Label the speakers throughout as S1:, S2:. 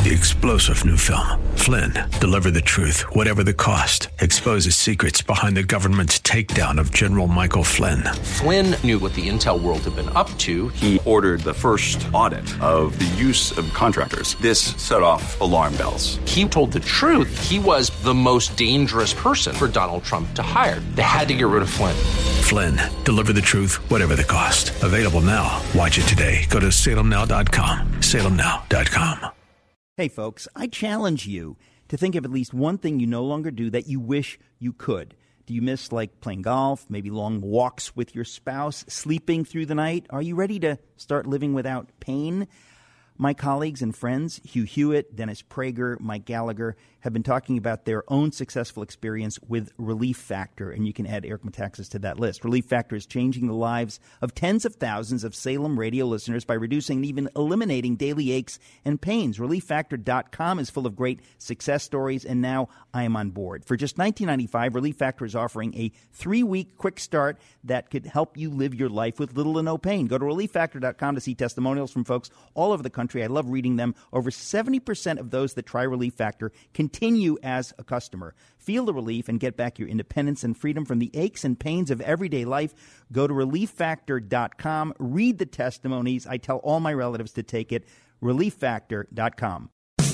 S1: The explosive new film, Flynn, deliver the truth, whatever the cost, exposes secrets behind the government's takedown of General Michael Flynn.
S2: Flynn knew what the intel world had been up to.
S3: He ordered the first audit of the use of contractors. This set off alarm bells.
S2: He told the truth. He was the most dangerous person for Donald Trump to hire. They had to get rid of Flynn.
S1: Flynn, deliver the truth, whatever the cost. Available now. Watch it today. Go to salemnow.com. salemnow.com.
S4: Hey, folks, I challenge you to think of at least one thing you no longer do that you wish you could. Do you miss, like, playing golf, maybe long walks with your spouse, sleeping through the night? Are you ready to start living without pain? My colleagues and friends, Hugh Hewitt, Dennis Prager, Mike Gallagher, have been talking about their own successful experience with Relief Factor, and you can add Eric Metaxas to that list. Relief Factor is changing the lives of tens of thousands of Salem radio listeners by reducing and even eliminating daily aches and pains. ReliefFactor.com is full of great success stories, and now I am on board. For just $19.95, Relief Factor is offering a 3-week quick start that could help you live your life with little to no pain. Go to ReliefFactor.com to see testimonials from folks all over the country. I love reading them. Over 70% of those that try Relief Factor continue as a customer. Feel the relief and get back your independence and freedom from the aches and pains of everyday life. Go to ReliefFactor.com. Read the testimonies. I tell all my relatives to take it. ReliefFactor.com.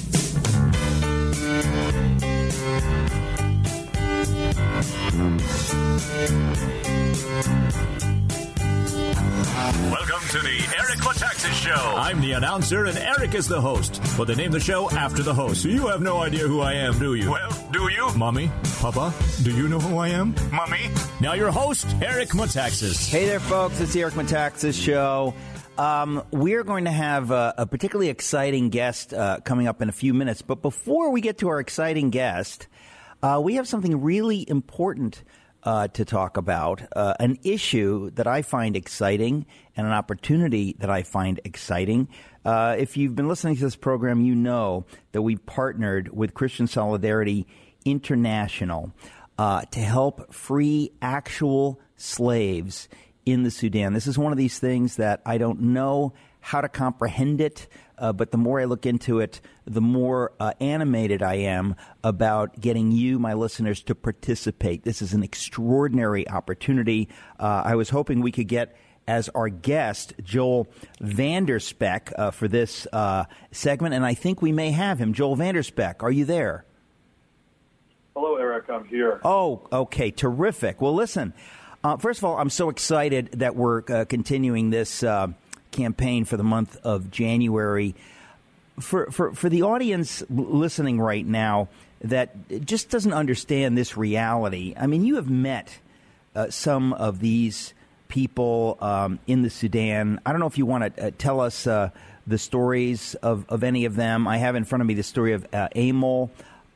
S5: Welcome to the Eric Metaxas Show. I'm the announcer and Eric is the host. But they named the show after the host, so you have no idea who I am, do you? Well, do you? Mommy? Papa? Do you know who I am? Mommy? Now your host, Eric Metaxas.
S4: Hey there, folks. It's the Eric Metaxas Show. We're going to have a particularly exciting guest coming up in a few minutes. But before we get to our exciting guest, we have something really important to talk about, an issue that I find exciting and an opportunity that I find exciting. If you've been listening to this program, you know that we've partnered with Christian Solidarity International to help free actual slaves in the Sudan. This is one of these things that I don't know how to comprehend it, but the more I look into it, the more animated I am about getting you, my listeners, to participate. This is an extraordinary opportunity. I was hoping we could get as our guest Joel Vanderspeck for this segment, and I think we may have him. Joel Vanderspeck, are you there?
S6: Hello, Eric. I'm here.
S4: Oh, okay. Terrific. Well, listen, first of all, I'm so excited that we're continuing this campaign for the month of January. For the audience listening right now that just doesn't understand this reality, I mean, you have met some of these people in the Sudan. I don't know if you want to tell us the stories of any of them. I have in front of me the story of Amol.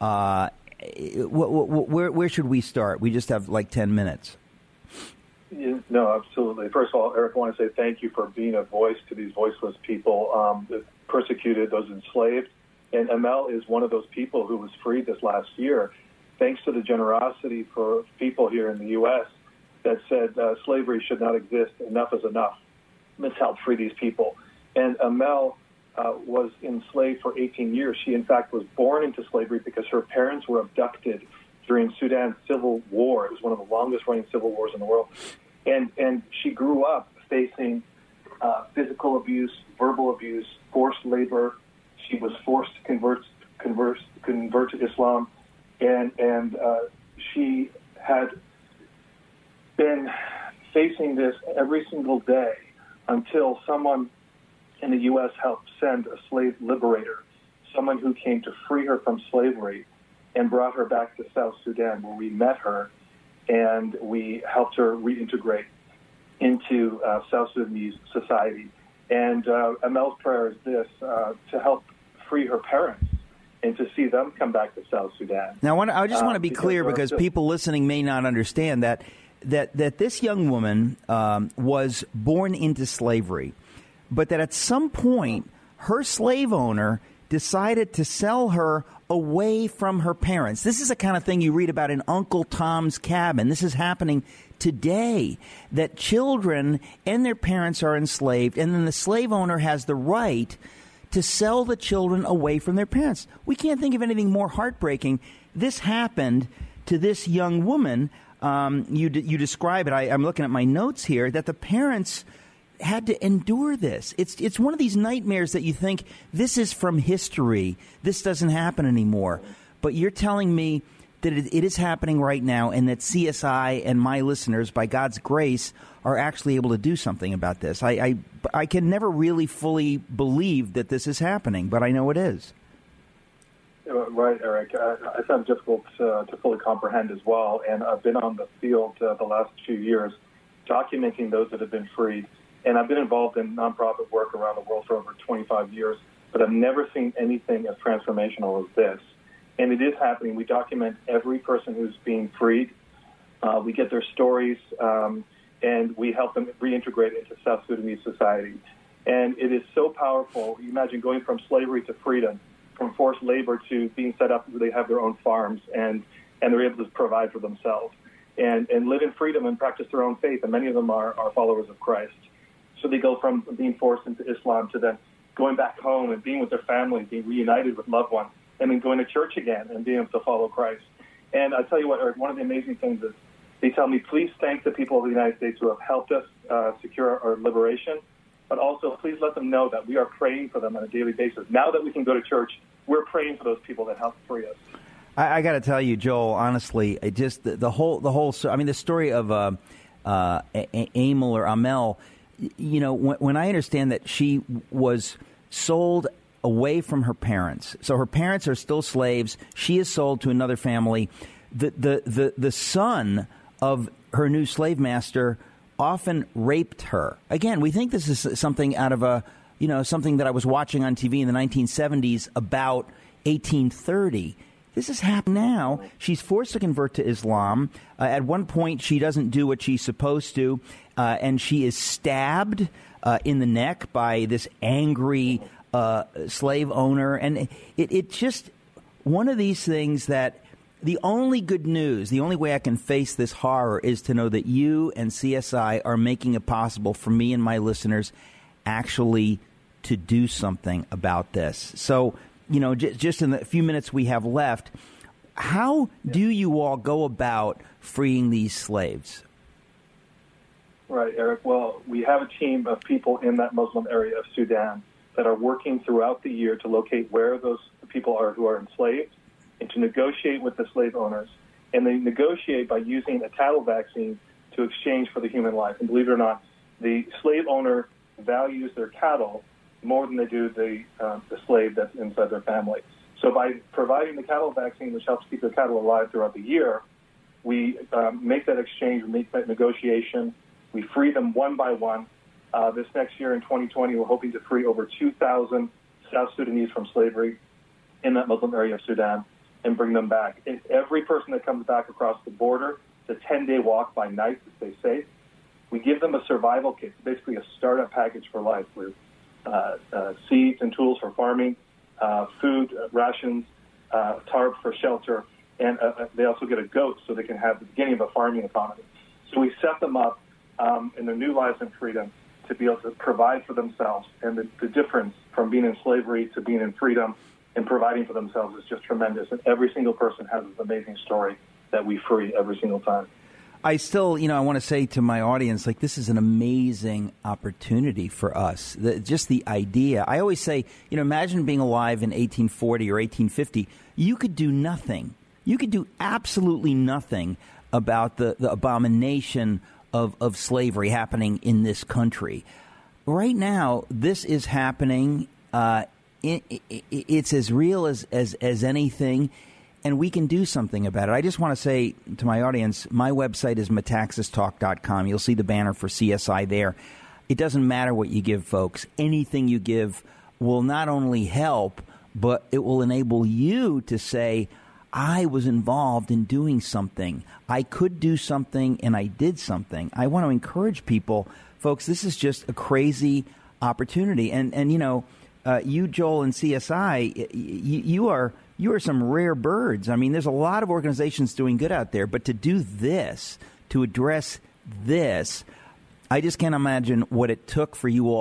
S4: Where should we start? We just have like 10 minutes.
S6: No, absolutely. First of all, Eric, I want to say thank you for being a voice to these voiceless people, persecuted, those enslaved. And Amel is one of those people who was freed this last year, thanks to the generosity for people here in the U.S. that said slavery should not exist, enough is enough. This helped free these people. And Amel was enslaved for 18 years. She, in fact, was born into slavery because her parents were abducted during Sudan's civil war. It was one of the longest-running civil wars in the world. And she grew up facing physical abuse, verbal abuse, forced labor. She was forced to convert to Islam, and she had been facing this every single day until someone in the U.S. helped send a slave liberator, someone who came to free her from slavery and brought her back to South Sudan, where we met her and we helped her reintegrate into South Sudanese society. And Amel's prayer is this, to help free her parents and to see them come back to South Sudan.
S4: Now, I just want to be clear, because people listening may not understand that this young woman was born into slavery, but that at some point her slave owner decided to sell her away from her parents. This is the kind of thing you read about in Uncle Tom's Cabin. This is happening today, that children and their parents are enslaved, and then the slave owner has the right to sell the children away from their parents. We can't think of anything more heartbreaking. This happened to this young woman. You describe it. I'm looking at my notes here that the parents had to endure this. It's one of these nightmares that you think this is from history. This doesn't happen anymore. But you're telling me that it is happening right now, and that CSI and my listeners, by God's grace, are actually able to do something about this. I can never really fully believe that this is happening, but I know it is.
S6: Right, Eric. I find it difficult to fully comprehend as well, and I've been on the field the last few years documenting those that have been freed, and I've been involved in nonprofit work around the world for over 25 years, but I've never seen anything as transformational as this. And it is happening. We document every person who's being freed. We get their stories, and we help them reintegrate into South Sudanese society. And it is so powerful. You imagine going from slavery to freedom, from forced labor to being set up where they have their own farms, and they're able to provide for themselves and live in freedom and practice their own faith. And many of them are followers of Christ. So they go from being forced into Islam to then going back home and being with their family, being reunited with loved ones, and then going to church again and being able to follow Christ. And I tell you what, Eric, one of the amazing things is they tell me, please thank the people of the United States who have helped us secure our liberation, but also please let them know that we are praying for them on a daily basis. Now that we can go to church, we're praying for those people that helped free us.
S4: I got to tell you, Joel, honestly, just the whole. I mean, the story of Amel or Amel. You know, when I understand that she was sold away from her parents. So her parents are still slaves. She is sold to another family. The son of her new slave master often raped her. Again, we think this is something out of something that I was watching on TV in the 1970s about 1830. This has happened now. She's forced to convert to Islam. At one point, she doesn't do what she's supposed to, and she is stabbed in the neck by this angry slave owner. And it's just one of these things that the only good news, the only way I can face this horror is to know that you and CSI are making it possible for me and my listeners actually to do something about this. So, you know, just in the few minutes we have left, how do you all go about freeing these slaves?
S6: Right, Eric. Well, we have a team of people in that Muslim area of Sudan that are working throughout the year to locate where those people are who are enslaved and to negotiate with the slave owners. And they negotiate by using a cattle vaccine to exchange for the human life. And believe it or not, the slave owner values their cattle more than they do the slave that's inside their family. So by providing the cattle vaccine, which helps keep the cattle alive throughout the year, we make that exchange, we make that negotiation, we free them one by one. This next year in 2020, we're hoping to free over 2,000 South Sudanese from slavery in that Muslim area of Sudan and bring them back. And every person that comes back across the border, it's a 10-day walk by night to stay safe. We give them a survival kit, basically a startup package for life with seeds and tools for farming, food, rations, tarp for shelter, and they also get a goat so they can have the beginning of a farming economy. So we set them up in their new lives in freedom to be able to provide for themselves. And the difference from being in slavery to being in freedom and providing for themselves is just tremendous. And every single person has this amazing story that we free every single time.
S4: I still, I want to say to my audience, like, this is an amazing opportunity for us. Just the idea. I always say, imagine being alive in 1840 or 1850. You could do nothing. You could do absolutely nothing about the abomination of slavery happening in this country. Right now, this is happening. It's as real as anything. And we can do something about it. I just want to say to my audience, my website is metaxastalk.com. You'll see the banner for CSI there. It doesn't matter what you give, folks. Anything you give will not only help, but it will enable you to say, I was involved in doing something. I could do something, and I did something. I want to encourage people, folks, this is just a crazy opportunity. And you, Joel, and CSI, you are some rare birds. I mean, there's a lot of organizations doing good out there, but to do this, to address this, I just can't imagine what it took for you all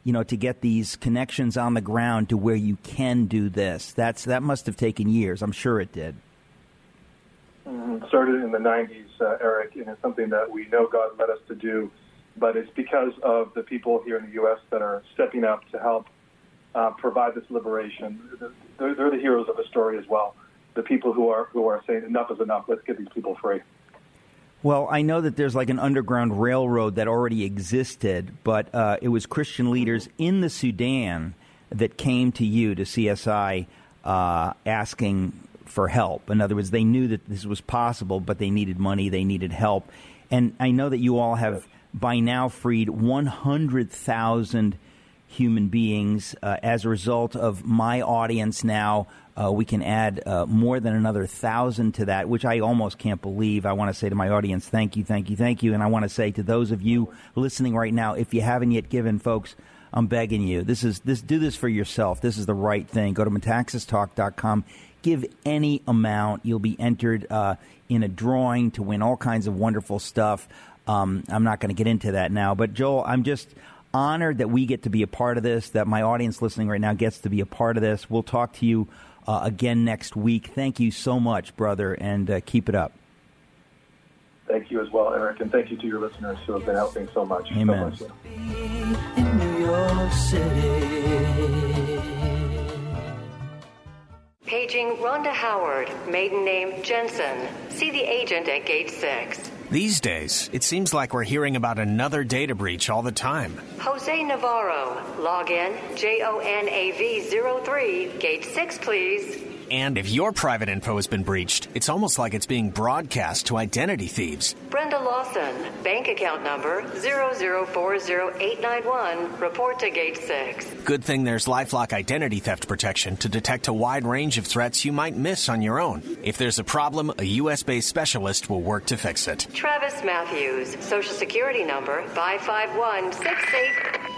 S4: to get these connections on the ground to where you can do this? That must have taken years. I'm sure it did.
S6: It started in the 90s, Eric, and it's something that we know God led us to do, but it's because of the people here in the U.S. that are stepping up to help provide this liberation. They're the heroes of the story as well. The people who are saying enough is enough. Let's get these people free.
S4: Well, I know that there's like an underground railroad that already existed, but it was Christian leaders in the Sudan that came to you, to CSI, asking for help. In other words, they knew that this was possible, but they needed money, they needed help. And I know that you all have by now freed 100,000 human beings. As a result of my audience now, we can add more than another 1,000 to that, which I almost can't believe. I want to say to my audience, thank you, thank you, thank you. And I want to say to those of you listening right now, if you haven't yet given, folks, I'm begging you. Do this for yourself. This is the right thing. Go to metaxastalk.com. Give any amount. You'll be entered in a drawing to win all kinds of wonderful stuff. I'm not going to get into that now. But, Joel, I'm just honored that we get to be a part of this, that my audience listening right now gets to be a part of this. We'll talk to you again next week. Thank you so much, brother, and keep it up.
S6: Thank you as well, Eric, and thank you to your listeners who have been helping so much.
S4: Amen.
S6: So much.
S7: In New York City.
S8: Paging Rhonda Howard, maiden name Jensen. See the agent at gate 6.
S9: These days, it seems like we're hearing about another data breach all the time.
S8: Jose Navarro, login JONAV03, gate 6, please.
S9: And if your private info has been breached, it's almost like it's being broadcast to identity thieves.
S8: Brenda Lawson, bank account number 0040891, report to gate 6.
S9: Good thing there's LifeLock identity theft protection to detect a wide range of threats you might miss on your own. If there's a problem, a U.S.-based specialist will work to fix it.
S8: Travis Matthews, social security number 55168.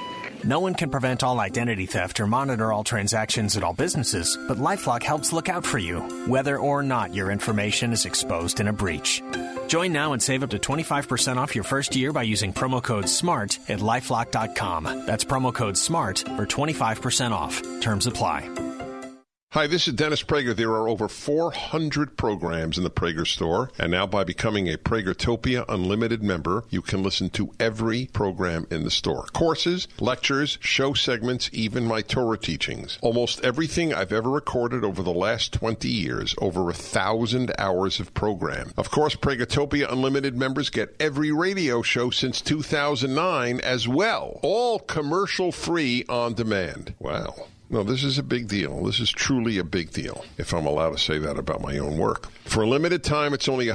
S9: No one can prevent all identity theft or monitor all transactions at all businesses, but LifeLock helps look out for you, whether or not your information is exposed in a breach. Join now and save up to 25% off your first year by using promo code SMART at LifeLock.com. That's promo code SMART for 25% off. Terms apply.
S10: Hi, this is Dennis Prager. There are over 400 programs in the Prager store, and now by becoming a Pragertopia Unlimited member, you can listen to every program in the store. Courses, lectures, show segments, even my Torah teachings. Almost everything I've ever recorded over the last 20 years, over 1,000 hours of program. Of course, Pragertopia Unlimited members get every radio show since 2009 as well, all commercial-free on demand. Wow. No, this is a big deal. This is truly a big deal, if I'm allowed to say that about my own work. For a limited time, it's only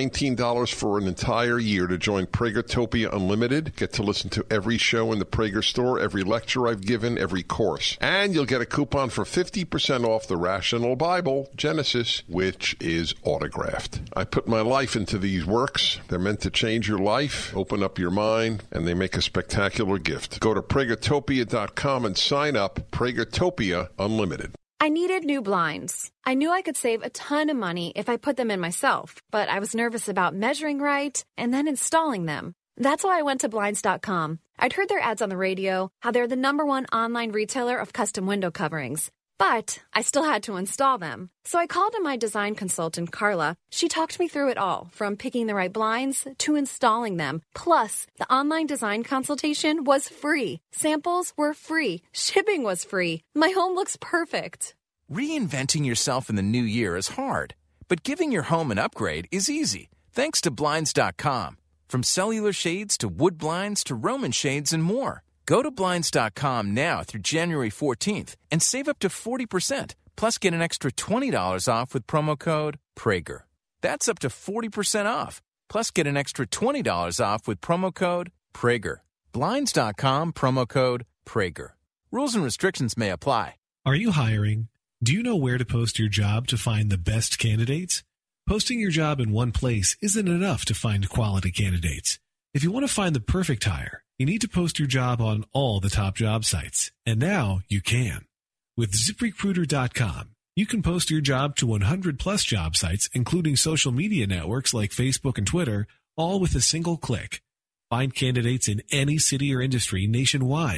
S10: $119 for an entire year to join Pragertopia Unlimited. Get to listen to every show in the Prager store, every lecture I've given, every course. And you'll get a coupon for 50% off the Rational Bible, Genesis, which is autographed. I put my life into these works. They're meant to change your life, open up your mind, and they make a spectacular gift. Go to Pragertopia.com and sign up. Pragertopia Unlimited.
S11: I needed new blinds. I knew I could save a ton of money if I put them in myself, but I was nervous about measuring right and then installing them. That's why I went to Blinds.com. I'd heard their ads on the radio, how they're the #1 online retailer of custom window coverings. But I still had to install them. So I called in my design consultant, Carla. She talked me through it all, from picking the right blinds to installing them. Plus, the online design consultation was free. Samples were free. Shipping was free. My home looks perfect.
S12: Reinventing yourself in the new year is hard, but giving your home an upgrade is easy, thanks to Blinds.com. From cellular shades to wood blinds to Roman shades and more. Go to Blinds.com now through January 14th and save up to 40%, plus get an extra $20 off with promo code Prager. That's up to 40% off, plus get an extra $20 off with promo code Prager. Blinds.com, promo code Prager. Rules and restrictions may apply.
S13: Are you hiring? Do you know where to post your job to find the best candidates? Posting your job in one place isn't enough to find quality candidates. If you want to find the perfect hire, you need to post your job on all the top job sites. And now you can. With ZipRecruiter.com, you can post your job to 100-plus job sites, including social media networks like Facebook and Twitter, all with a single click. Find candidates in any city or industry nationwide.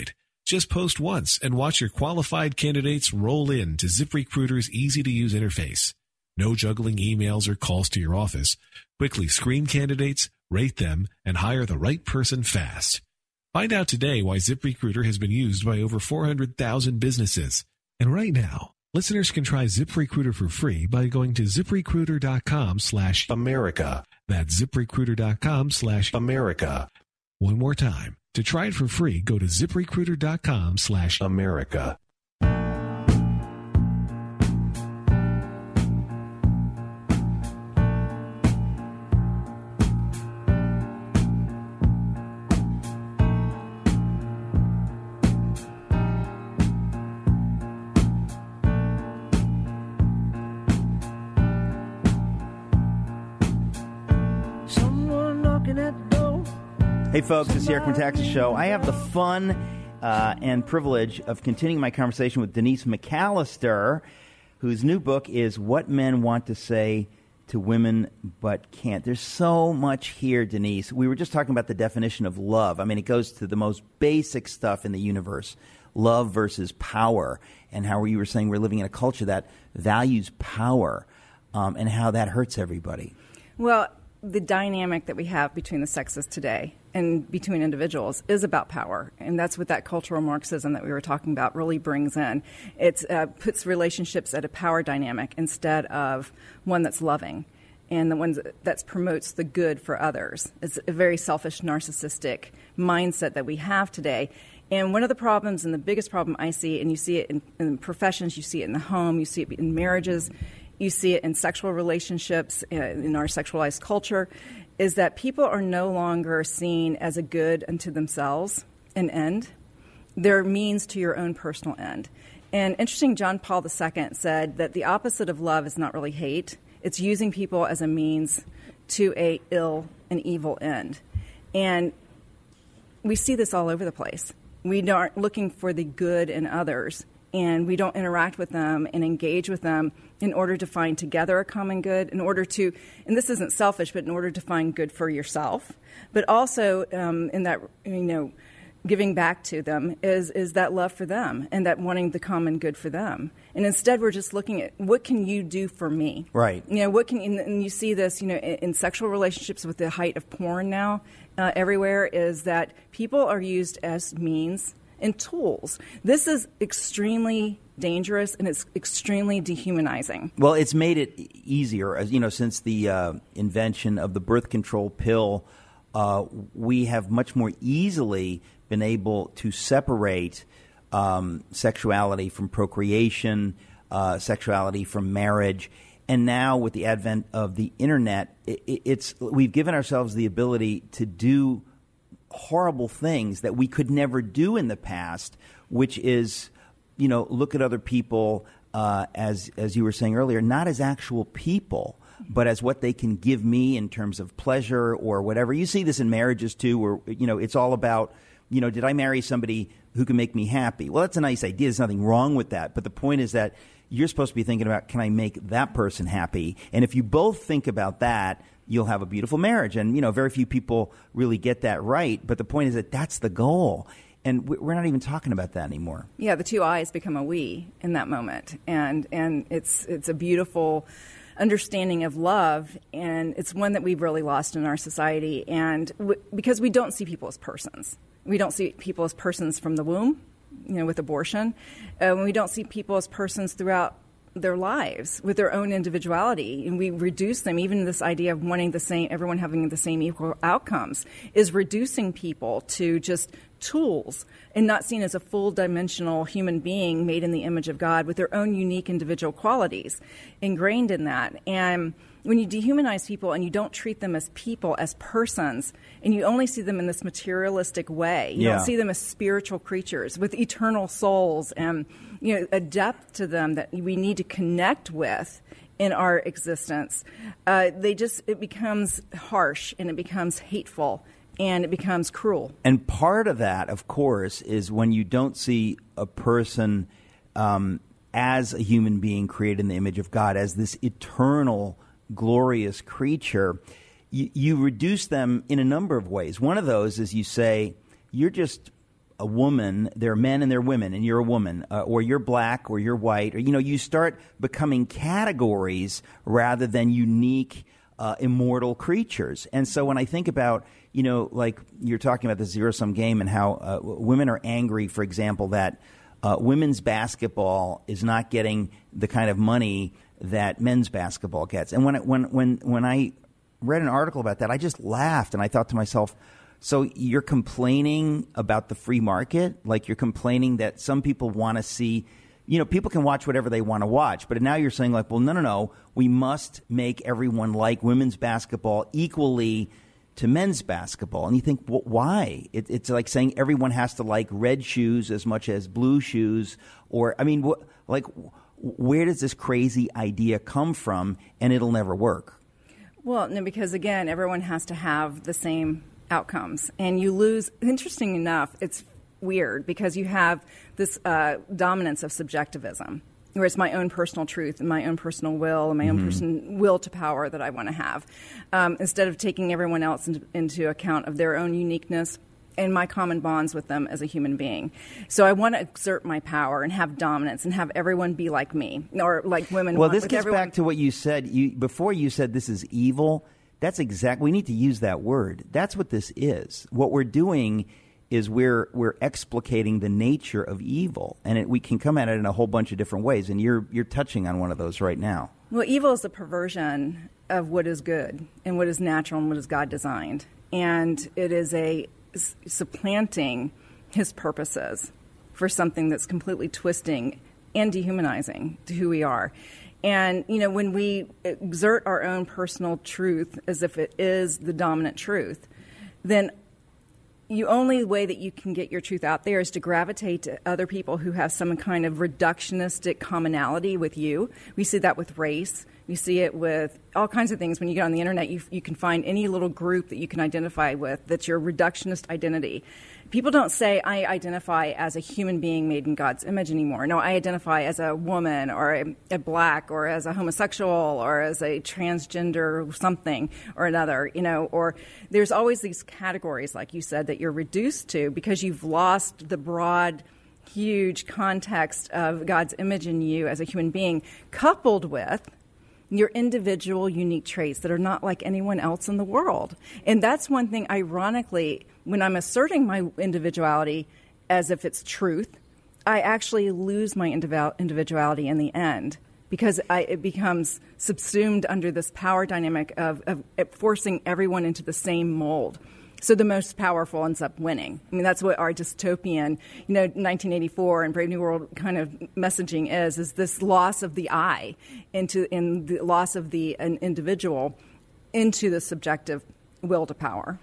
S13: Just post once and watch your qualified candidates roll in to ZipRecruiter's easy-to-use interface. No juggling emails or calls to your office. Quickly screen candidates, rate them, and hire the right person fast. Find out today why ZipRecruiter has been used by over 400,000 businesses. And right now, listeners can try ZipRecruiter for free by going to ZipRecruiter.com/America. That's ZipRecruiter.com/America. One more time. To try it for free, go to ZipRecruiter.com/America.
S4: Hey folks, it's the Eric Metaxas Show. I have the fun and privilege of continuing my conversation with Denise McAllister, whose new book is What Men Want to Say to Women But Can't. There's so much here, Denise. We were just talking about the definition of love. I mean, it goes to the most basic stuff in the universe, love versus power, and how you were saying we're living in a culture that values power, and how that hurts everybody.
S14: Well, the dynamic that we have between the sexes today and between individuals is about power. And that's what that cultural Marxism that we were talking about really brings in. It puts relationships at a power dynamic instead of one that's loving and the one that promotes the good for others. It's a very selfish, narcissistic mindset that we have today. And one of the problems, and the biggest problem I see, and you see it in professions, you see it in the home, you see it in marriages, you see it in sexual relationships, in our sexualized culture, is that people are no longer seen as a good unto themselves, an end. They're means to your own personal end. And interesting, John Paul II said that the opposite of love is not really hate. It's using people as a means to an evil end. And we see this all over the place. We aren't looking for the good in others, and we don't interact with them and engage with them in order to find together a common good, in order to, and this isn't selfish, but in order to find good for yourself. But also in that, giving back to them is that love for them and that wanting the common good for them. And instead we're just looking at what can you do for me?
S4: Right.
S14: And you see this, in sexual relationships with the height of porn now everywhere, is that people are used as means and tools. This is extremely dangerous, and it's extremely dehumanizing.
S4: Well, it's made it easier, since the invention of the birth control pill. We have much more easily been able to separate sexuality from procreation, sexuality from marriage. And now with the advent of the internet, we've given ourselves the ability to do horrible things that we could never do in the past, which is, look at other people, as you were saying earlier, not as actual people, but as what they can give me in terms of pleasure or whatever. You see this in marriages too, where, it's all about, did I marry somebody who can make me happy? Well, that's a nice idea. There's nothing wrong with that. But the point is that you're supposed to be thinking about, can I make that person happy? And if you both think about that, you'll have a beautiful marriage. And, very few people really get that right. But the point is that that's the goal. And we're not even talking about that anymore.
S14: Yeah, the two I's become a we in that moment. And it's a beautiful understanding of love, and it's one that we've really lost in our society. And because we don't see people as persons. We don't see people as persons from the womb, with abortion. We don't see people as persons throughout their lives with their own individuality, and we reduce them. Even this idea of wanting everyone having the same equal outcomes is reducing people to just tools and not seen as a full-dimensional human being made in the image of God with their own unique individual qualities ingrained in that. And when you dehumanize people and you don't treat them as people, as persons, and you only see them in this materialistic way, you don't see them as spiritual creatures with eternal souls and a depth to them that we need to connect with in our existence, it becomes harsh and it becomes hateful and it becomes cruel.
S4: And part of that, of course, is when you don't see a person as a human being created in the image of God, as this eternal, glorious creature, you reduce them in a number of ways. One of those is you say, you're just a woman, there are men and there are women, and you're a woman, or you're black, or you're white, or you start becoming categories rather than unique, immortal creatures. And so when I think about, like you're talking about the zero-sum game and how women are angry, for example, that women's basketball is not getting the kind of money that men's basketball gets. And when I read an article about that, I just laughed, and I thought to myself, so you're complaining about the free market? Like you're complaining that some people want to see, people can watch whatever they want to watch. But now you're saying like, well, no. We must make everyone like women's basketball equally to men's basketball. And you think, well, why? It's like saying everyone has to like red shoes as much as blue shoes. Or, where does this crazy idea come from? And it'll never work.
S14: Well, no, because again, everyone has to have the same outcomes, and you lose. Interesting enough, it's weird because you have this dominance of subjectivism, where it's my own personal truth and my own personal will and my own personal will to power that I want to have, instead of taking everyone else into account of their own uniqueness and my common bonds with them as a human being. So I want to exert my power and have dominance and have everyone be like me, or like women.
S4: Well, this gets back to what you said. Before you said this is evil. That's we need to use that word. That's what this is. What we're doing is we're explicating the nature of evil, and we can come at it in a whole bunch of different ways. And you're touching on one of those right now.
S14: Well, evil is the perversion of what is good and what is natural and what is God designed, and it is a supplanting His purposes for something that's completely twisting and dehumanizing to who we are. And, when we exert our own personal truth as if it is the dominant truth, then the only way that you can get your truth out there is to gravitate to other people who have some kind of reductionistic commonality with you. We see that with race. We see it with all kinds of things. When you get on the internet, you can find any little group that you can identify with that's your reductionist identity. People don't say, I identify as a human being made in God's image anymore. No, I identify as a woman or a black or as a homosexual or as a transgender something or another, or there's always these categories, like you said, that you're reduced to because you've lost the broad, huge context of God's image in you as a human being, coupled with your individual unique traits that are not like anyone else in the world. And that's one thing, ironically, when I'm asserting my individuality as if it's truth, I actually lose my individuality in the end because it becomes subsumed under this power dynamic of forcing everyone into the same mold. So the most powerful ends up winning. I mean, that's what our dystopian, 1984 and Brave New World kind of messaging is this loss of the I in the loss of the individual into the subjective will to power.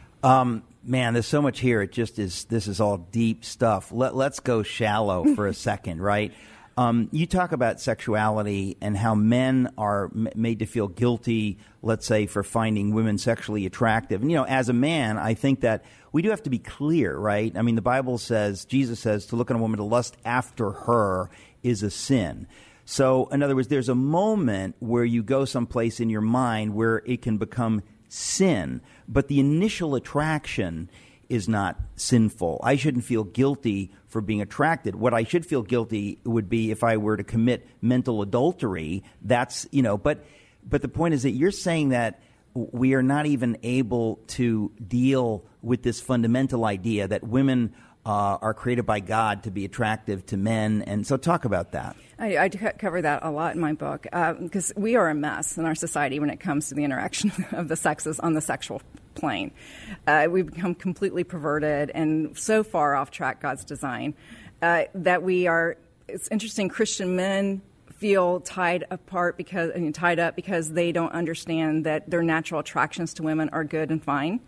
S4: Man, there's so much here. This is all deep stuff. Let's go shallow for a second, right? You talk about sexuality and how men are made to feel guilty, let's say, for finding women sexually attractive. And, as a man, I think that we do have to be clear, right? I mean, the Bible says, Jesus says, to look on a woman to lust after her is a sin. So, in other words, there's a moment where you go someplace in your mind where it can become sin, but the initial attraction is not sinful. I shouldn't feel guilty for being attracted. What I should feel guilty would be if I were to commit mental adultery. That's, but the point is that you're saying that we are not even able to deal with this fundamental idea that women are created by God to be attractive to men. And so talk about that.
S14: I cover that a lot in my book because we are a mess in our society when it comes to the interaction of the sexes on the sexual plane. We've become completely perverted and so far off track God's design that we are. It's interesting. Christian men feel tied up because they don't understand that their natural attractions to women are good and fine.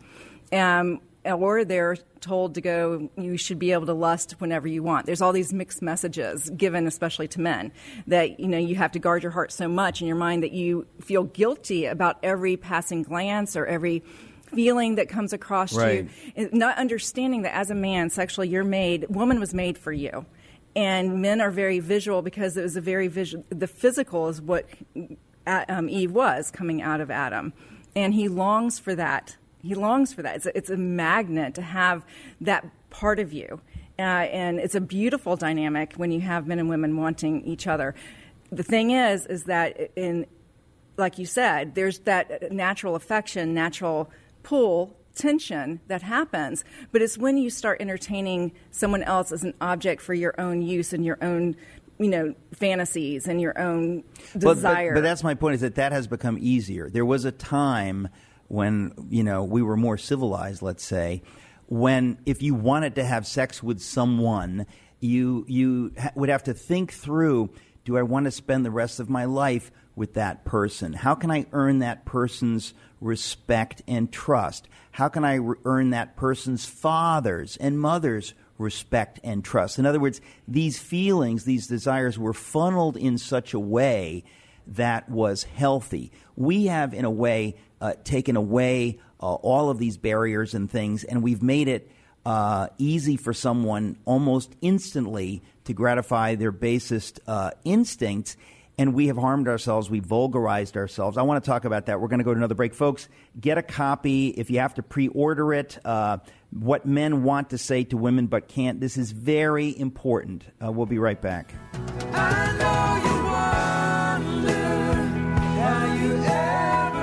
S14: Or they're told to go, you should be able to lust whenever you want. There's all these mixed messages given especially to men that, you have to guard your heart so much in your mind that you feel guilty about every passing glance or every feeling that comes across you. Not understanding that as a man, sexually, woman was made for you. And men are very visual because it was a very visual, the physical is what Eve was coming out of Adam. And he longs for that. He longs for that. It's a magnet to have that part of you. And it's a beautiful dynamic when you have men and women wanting each other. The thing is that like you said, there's that natural affection, natural pull, tension that happens. But it's when you start entertaining someone else as an object for your own use and your own, fantasies and your own desire.
S4: But that's my point, is that has become easier. There was a time when, we were more civilized, let's say, when if you wanted to have sex with someone, you would have to think through, do I want to spend the rest of my life with that person? How can I earn that person's respect and trust? How can I earn that person's father's and mother's respect and trust? In other words, these feelings, these desires were funneled in such a way that was healthy. We have, in a way, taken away all of these barriers and things, and we've made it easy for someone almost instantly to gratify their basest instincts, and we have harmed ourselves. We vulgarized ourselves. I want to talk about that. We're going to go to another break. Folks, get a copy if you have to pre-order it. What Men Want to Say to Women But Can't. This is very important. We'll be right back.
S7: I know you wonder how you ever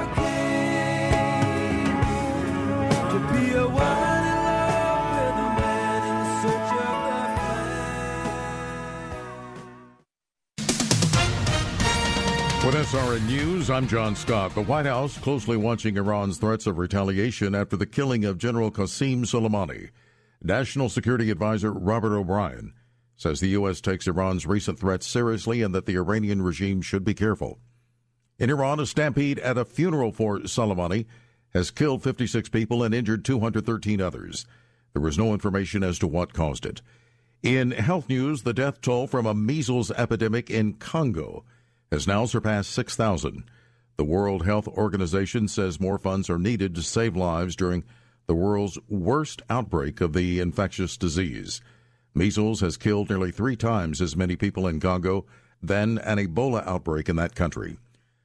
S7: came to be a woman in love with a man in search of the flame.
S15: With SRN News, I'm John Scott. The White House closely watching Iran's threats of retaliation after the killing of General Qasem Soleimani. National Security Advisor Robert O'Brien says the U.S. takes Iran's recent threats seriously and that the Iranian regime should be careful. In Iran, a stampede at a funeral for Soleimani has killed 56 people and injured 213 others. There was no information as to what caused it. In health news, the death toll from a measles epidemic in Congo has now surpassed 6,000. The World Health Organization says more funds are needed to save lives during the world's worst outbreak of the infectious disease. Measles has killed nearly 3 times as many people in Congo than an Ebola outbreak in that country.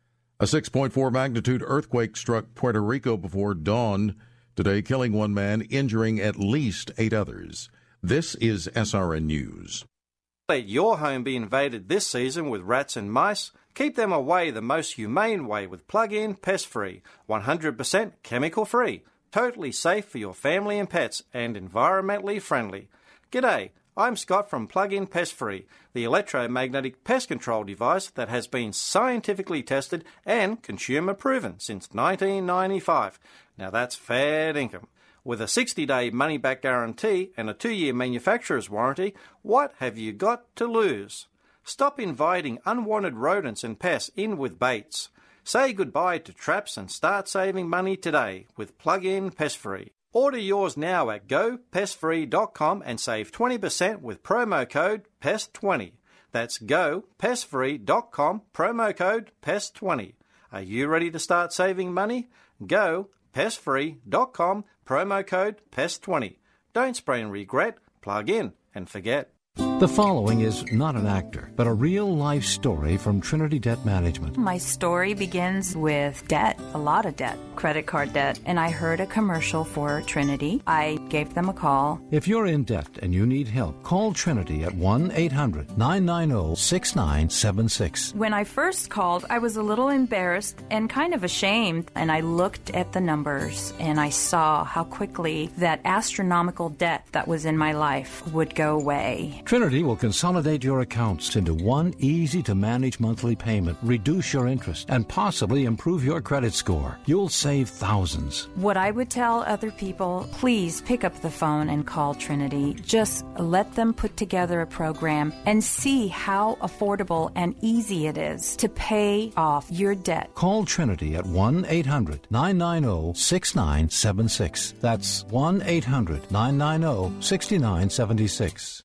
S15: A 6.4 magnitude earthquake struck Puerto Rico before dawn today, killing 1 man, injuring at least 8 others. This is SRN News.
S16: Let your home be invaded this season with rats and mice. Keep them away the most humane way with Plug-in Pest Free, 100% chemical free, totally safe for your family and pets, and environmentally friendly. G'day, I'm Scott from Plug-in Pest Free, the electromagnetic pest control device that has been scientifically tested and consumer proven since 1995. Now that's fair income. With a 60-day money-back guarantee and a 2-year manufacturer's warranty, what have you got to lose? Stop inviting unwanted rodents and pests in with baits. Say goodbye to traps and start saving money today with Plug-in Pest Free. Order yours now at gopestfree.com and save 20% with promo code PEST20. That's gopestfree.com, promo code PEST20. Are you ready to start saving money? Go pestfree.com, promo code PEST20. Don't spray and regret, plug in and forget.
S17: The following is not an actor, but a real-life story from Trinity Debt Management.
S18: My story begins with debt, a lot of debt, credit card debt, and I heard a commercial for Trinity. I gave them a call.
S17: If you're in debt and you need help, call Trinity at 1-800-990-6976.
S18: When I first called, I was a little embarrassed and kind of ashamed, and I looked at the numbers, and I saw how quickly that astronomical debt that was in my life would go away.
S17: Trinity will consolidate your accounts into one easy-to-manage monthly payment, reduce your interest, and possibly improve your credit score. You'll save thousands.
S18: What I would tell other people, please pick up the phone and call Trinity. Just let them put together a program and see how affordable and easy it is to pay off your debt.
S17: Call Trinity at 1-800-990-6976. That's 1-800-990-6976.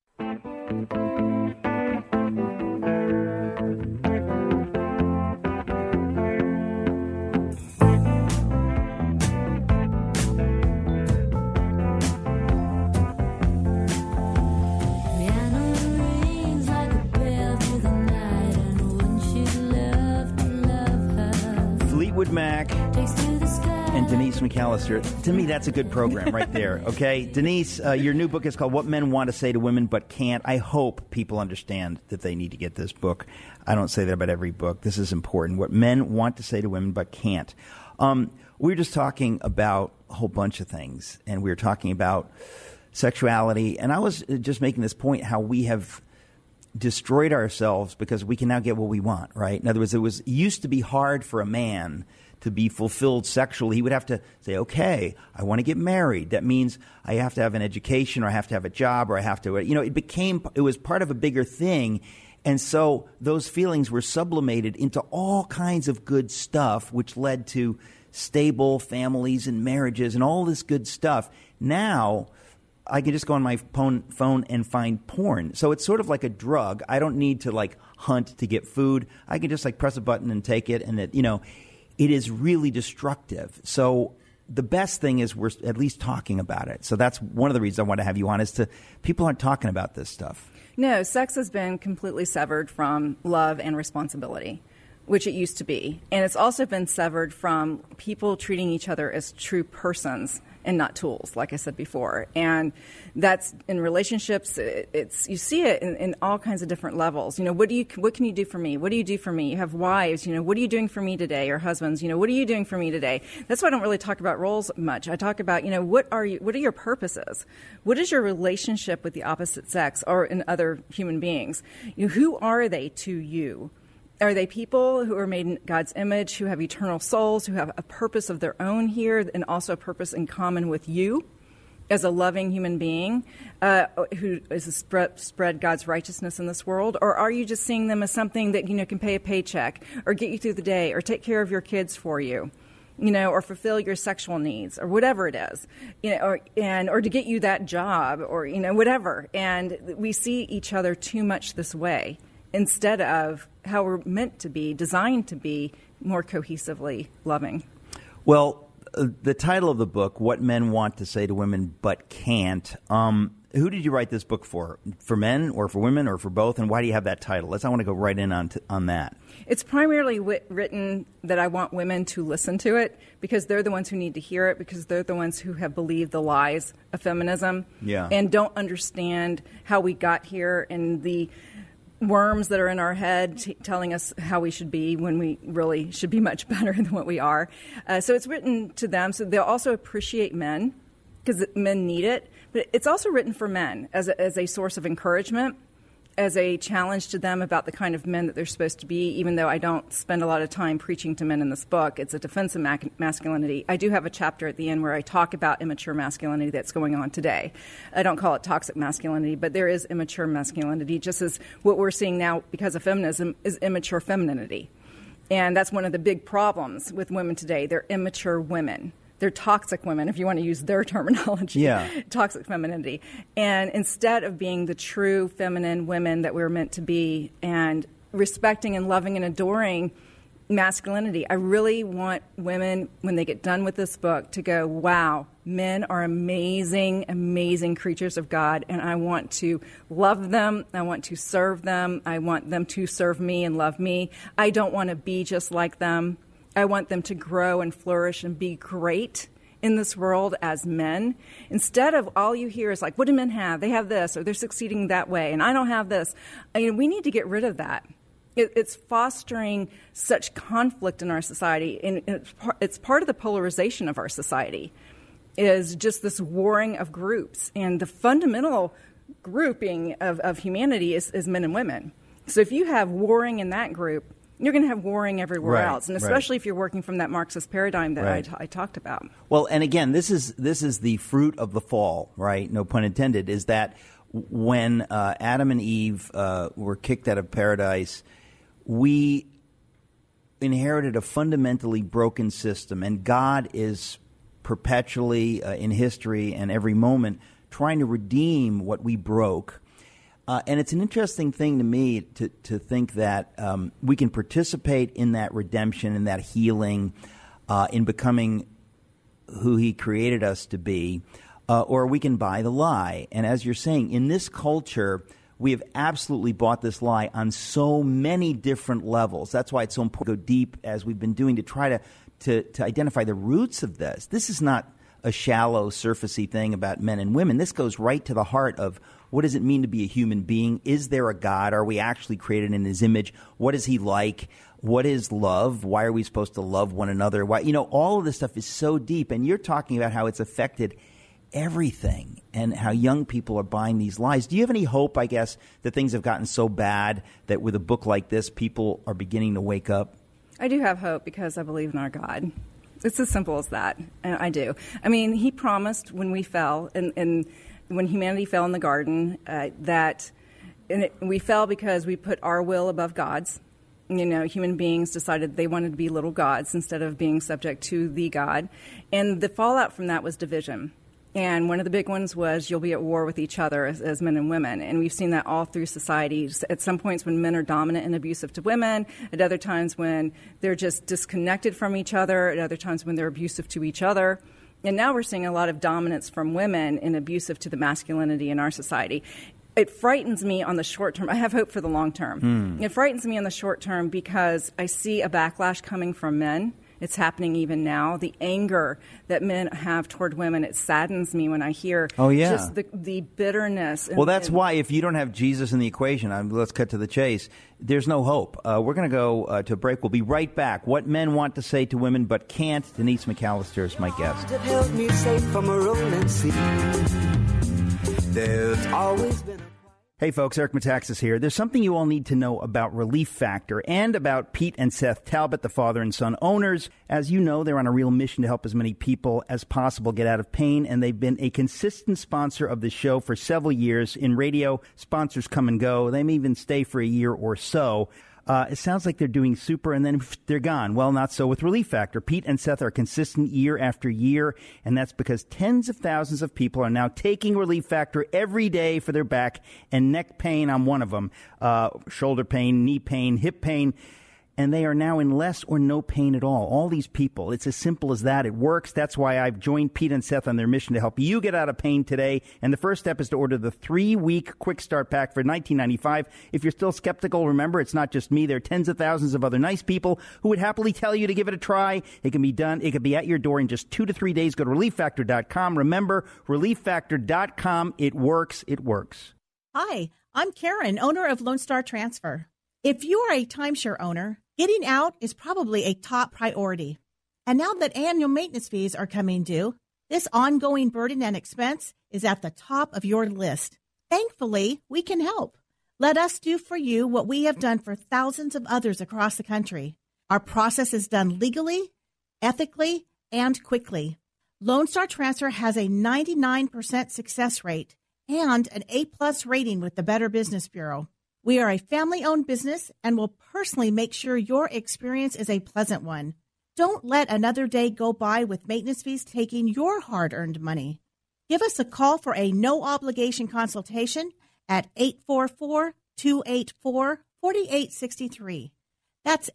S4: Fleetwood Mac and Denise McAllister. To me, that's a good program right there, okay? Denise, your new book is called What Men Want to Say to Women But Can't. I hope people understand that they need to get this book. I don't say that about every book. This is important. What Men Want to Say to Women But Can't. We were just talking about a whole bunch of things, and we were talking about sexuality, and I was just making this point how we have destroyed ourselves because we can now get what we want, right? In other words, it used to be hard for a man to be fulfilled sexually. He would have to say, okay, I want to get married. That means I have to have an education, or I have to have a job, or I have to, it was part of a bigger thing. And so those feelings were sublimated into all kinds of good stuff, which led to stable families and marriages and all this good stuff. Now, I can just go on my phone and find porn. So it's sort of like a drug. I don't need to hunt to get food. I can just press a button and take it, and it is really destructive. So the best thing is we're at least talking about it. So that's one of the reasons I want to have you on, is people aren't talking about this stuff.
S14: No, sex has been completely severed from love and responsibility, which it used to be. And it's also been severed from people treating each other as true persons and not tools, like I said before. And that's in relationships. You see it in all kinds of different levels. What can you do for me? What do you do for me? You have wives. What are you doing for me today? Or husbands. What are you doing for me today? That's why I don't really talk about roles much. I talk about what are your purposes? What is your relationship with the opposite sex or in other human beings? Who are they to you? Are they people who are made in God's image, who have eternal souls, who have a purpose of their own here, and also a purpose in common with you as a loving human being who is to spread God's righteousness in this world? Or are you just seeing them as something that can pay a paycheck or get you through the day or take care of your kids for you? Or fulfill your sexual needs, or whatever it is, or to get you that job, or whatever. And we see each other too much this way, instead of how we're meant to be, designed to be more cohesively loving.
S4: Well, the title of the book, What Men Want to Say to Women But Can't, who did you write this book for? For men or for women or for both? And why do you have that title? I want to go right in on that.
S14: It's primarily written that I want women to listen to it, because they're the ones who need to hear it, because they're the ones who have believed the lies of feminism and don't understand how we got here and the worms that are in our head telling us how we should be when we really should be much better than what we are. So it's written to them, so they'll also appreciate men, because men need it. But it's also written for men as a source of encouragement, as a challenge to them about the kind of men that they're supposed to be, even though I don't spend a lot of time preaching to men in this book. It's a defense of masculinity. I do have a chapter at the end where I talk about immature masculinity that's going on today. I don't call it toxic masculinity, but there is immature masculinity, just as what we're seeing now because of feminism is immature femininity. And that's one of the big problems with women today. They're immature women. They're toxic women, if you want to use their terminology, toxic femininity. And instead of being the true feminine women that we're meant to be and respecting and loving and adoring masculinity, I really want women, when they get done with this book, to go, wow, men are amazing, amazing creatures of God, and I want to love them. I want to serve them. I want them to serve me and love me. I don't want to be just like them. I want them to grow and flourish and be great in this world as men. Instead of all you hear is what do men have? They have this, or they're succeeding that way, and I don't have this. We need to get rid of that. It's fostering such conflict in our society, and it's part of the polarization of our society, is just this warring of groups. And the fundamental grouping of humanity is men and women. So if you have warring in that group, you're going to have warring everywhere else, and especially if you're working from that Marxist paradigm that I talked about.
S4: Well, and again, this is the fruit of the fall, right? No pun intended. Is that when Adam and Eve were kicked out of paradise, we inherited a fundamentally broken system, and God is perpetually in history and every moment trying to redeem what we broke. And it's an interesting thing to me to think that we can participate in that redemption and that healing in becoming who he created us to be, or we can buy the lie. And as you're saying, in this culture We have absolutely bought this lie on so many different levels. That's why it's so important to go deep, as we've been doing, to try to identify the roots of this. This is not a shallow, surfacey thing about men and women. This goes right to the heart of what does it mean to be a human being? Is there a God? Are we actually created in his image? What is he like? What is love? Why are we supposed to love one another? Why, all of this stuff is so deep, and you're talking about how it's affected everything and how young people are buying these lies. Do you have any hope, I guess, that things have gotten so bad that with a book like this, people are beginning to wake up?
S14: I do have hope because I believe in our God. It's as simple as that. And I do. I mean, he promised when we fell, and when humanity fell in the garden, we fell because we put our will above God's. Human beings decided they wanted to be little gods instead of being subject to the God. And the fallout from that was division. And one of the big ones was you'll be at war with each other as men and women. And we've seen that all through society. At some points when men are dominant and abusive to women, at other times when they're just disconnected from each other, at other times when they're abusive to each other. And now we're seeing a lot of dominance from women and abusive to the masculinity in our society. It frightens me on the short term. I have hope for the long term. It frightens me on the short term because I see a backlash coming from men. It's happening even now. The anger that men have toward women, it saddens me when I hear just the bitterness.
S4: Well, that's why if you don't have Jesus in the equation, let's cut to the chase, there's no hope. We're going to go to a break. We'll be right back. What men want to say to women but can't. Denise McAllister is my guest.
S7: It held me safe from a rolling sea. There's always been
S4: Hey folks, Eric Metaxas here. There's something you all need to know about Relief Factor and about Pete and Seth Talbot, the father and son owners. As you know, they're on a real mission to help as many people as possible get out of pain, and they've been a consistent sponsor of the show for several years. In radio, sponsors come and go. They may even stay for a year or so. It sounds like they're doing super, and then they're gone. Well, not so with Relief Factor. Pete and Seth are consistent year after year, and that's because tens of thousands of people are now taking Relief Factor every day for their back and neck pain. I'm one of them. Shoulder pain, knee pain, hip pain. And they are now in less or no pain at all these people. It's as simple as that. It works. That's why I've joined Pete and Seth on their mission to help you get out of pain today. And the first step is to order the 3-week Quick Start Pack for $19.95. If you're still skeptical, remember, it's not just me. There are tens of thousands of other nice people who would happily tell you to give it a try. It can be done. It could be at your door in just 2 to 3 days. Go to ReliefFactor.com. Remember, ReliefFactor.com. It works. It works.
S19: Hi, I'm Karen, owner of Lone Star Transfer. If you are a timeshare owner, getting out is probably a top priority. And now that annual maintenance fees are coming due, this ongoing burden and expense is at the top of your list. Thankfully, we can help. Let us do for you what we have done for thousands of others across the country. Our process is done legally, ethically, and quickly. Lone Star Transfer has a 99% success rate and an A-plus rating with the Better Business Bureau. We are a family-owned business and will personally make sure your experience is a pleasant one. Don't let another day go by with maintenance fees taking your hard-earned money. Give us a call for a no-obligation consultation at 844-284-4863. That's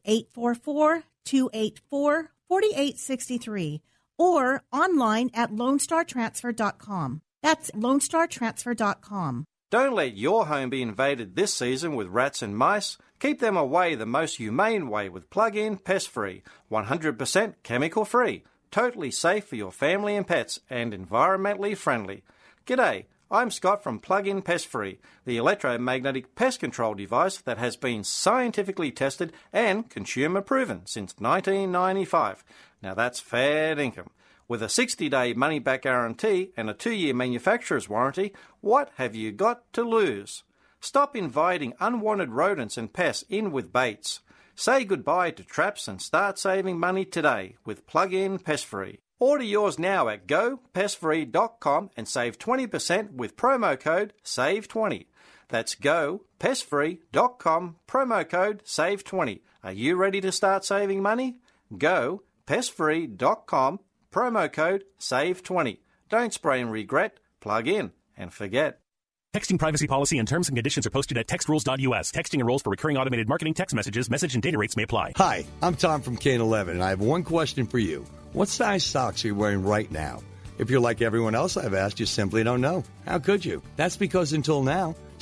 S19: 844-284-4863. Or online at LoneStarTransfer.com. That's LoneStarTransfer.com.
S16: Don't let your home be invaded this season with rats and mice. Keep them away the most humane way with Plug-In Pest-Free, 100% chemical-free, totally safe for your family and pets, and environmentally friendly. G'day, I'm Scott from Plug-In Pest-Free, the electromagnetic pest control device that has been scientifically tested and consumer-proven since 1995. Now that's fair income. With a 60-day money-back guarantee and a 2-year manufacturer's warranty, what have you got to lose? Stop inviting unwanted rodents and pests in with baits. Say goodbye to traps and start saving money today with Plug-In Pest-Free. Order yours now at gopestfree.com and save 20% with promo code SAVE20. That's gopestfree.com, promo code SAVE20. Are you ready to start saving money? Gopestfree.com, promo code SAVE20. Don't spray and regret. Plug in and forget.
S20: Texting privacy policy and terms and conditions are posted at textrules.us. Texting enrolls for recurring automated marketing text messages. Message and data rates may apply.
S21: Hi, I'm Tom from Kane 11, and I have one question for you. What size socks are you wearing right now? If you're like everyone else I've asked, you simply don't know. How could you? That's because until now,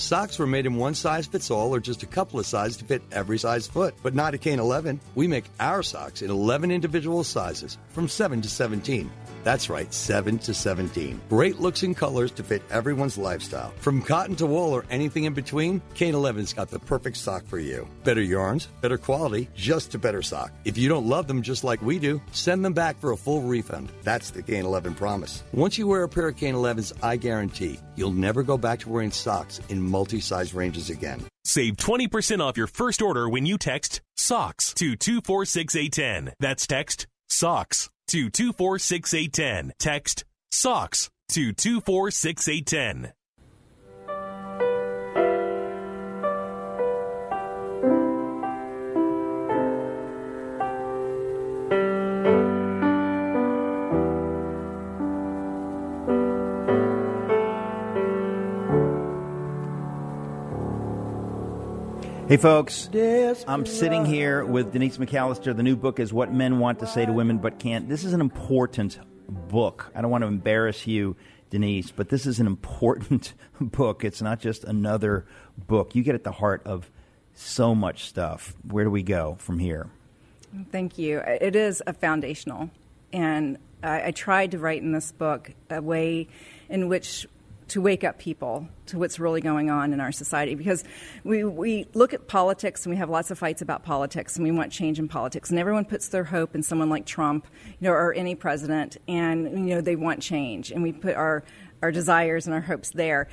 S21: Socks were made in one size fits all or just a couple of sizes to fit every size foot. But not at Kane 11. We make our socks in 11 individual sizes from 7 to 17. That's right, 7 to 17. Great looks and colors to fit everyone's lifestyle. From cotton to wool or anything in between, Kane 11's got the perfect sock for you. Better yarns, better quality, just a better sock. If you don't love them just like we do, send them back for a full refund. That's the Kane 11 promise. Once you wear a pair of Kane 11s, I guarantee you'll never go back to wearing socks in multi-size ranges again.
S20: Save 20% off your first order when you text SOCKS to 246810. That's text SOCKS to 246810. Text SOCKS to 246810.
S4: Hey, folks, I'm sitting here with Denise McAllister. The new book is What Men Want to Say to Women But Can't. This is an important book. I don't want to embarrass you, Denise, but this is an important book. It's not just another book. You get at the heart of so much stuff. Where do we go from here?
S14: Thank you. It is a foundational, and I tried to write in this book a way in which to wake up people to what's really going on in our society, because we look at politics and we have lots of fights about politics and we want change in politics, and everyone puts their hope in someone like Trump, or any president, and they want change, and we put our desires and our hopes there,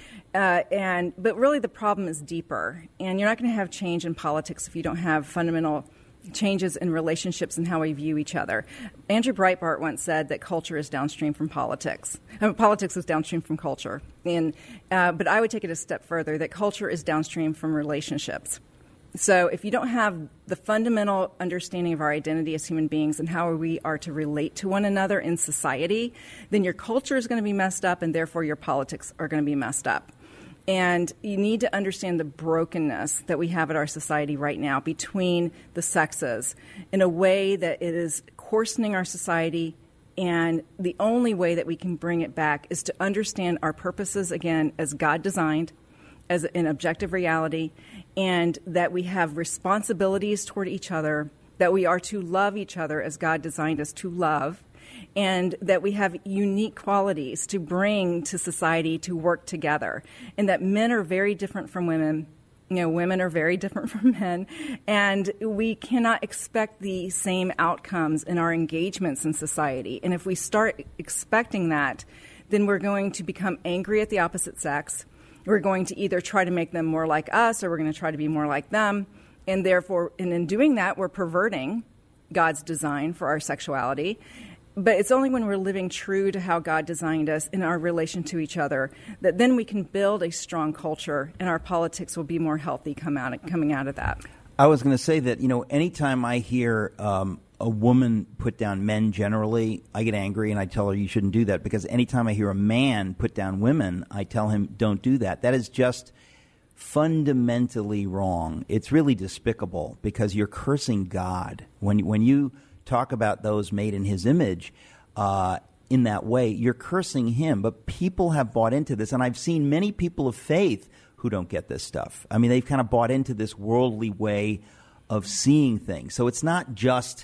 S14: but really the problem is deeper, and you're not going to have change in politics if you don't have fundamental changes in relationships and how we view each other. Andrew Breitbart once said that culture is downstream from politics. Politics is downstream from culture. But I would take it a step further, that culture is downstream from relationships. So if you don't have the fundamental understanding of our identity as human beings and how we are to relate to one another in society, then your culture is going to be messed up, and therefore your politics are going to be messed up. And you need to understand the brokenness that we have at our society right now between the sexes in a way that it is coarsening our society. And the only way that we can bring it back is to understand our purposes, again, as God designed, as an objective reality, and that we have responsibilities toward each other, that we are to love each other as God designed us to love, and that we have unique qualities to bring to society to work together, and that men are very different from women. Women are very different from men, and we cannot expect the same outcomes in our engagements in society. And if we start expecting that, then we're going to become angry at the opposite sex. We're going to either try to make them more like us, or we're going to try to be more like them. And therefore, and in doing that, we're perverting God's design for our sexuality. But it's only when we're living true to how God designed us in our relation to each other that then we can build a strong culture, and our politics will be more healthy coming out of that.
S4: I was going to say that, anytime I hear a woman put down men generally, I get angry and I tell her you shouldn't do that, because anytime I hear a man put down women, I tell him don't do that. That is just fundamentally wrong. It's really despicable, because you're cursing God. When you talk about those made in his image in that way, you're cursing him. But people have bought into this, and I've seen many people of faith who don't get this stuff. I mean, they've kind of bought into this worldly way of seeing things. So it's not just